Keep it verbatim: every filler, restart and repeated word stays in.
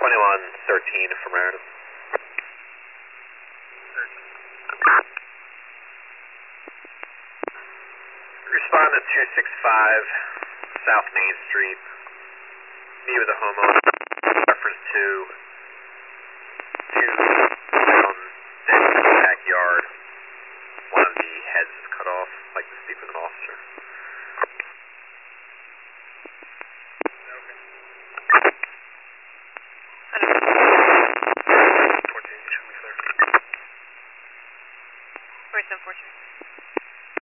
twenty-one thirteen for Meredith. Respond to two six five South Main Street. Meet with a homeowner. Reference to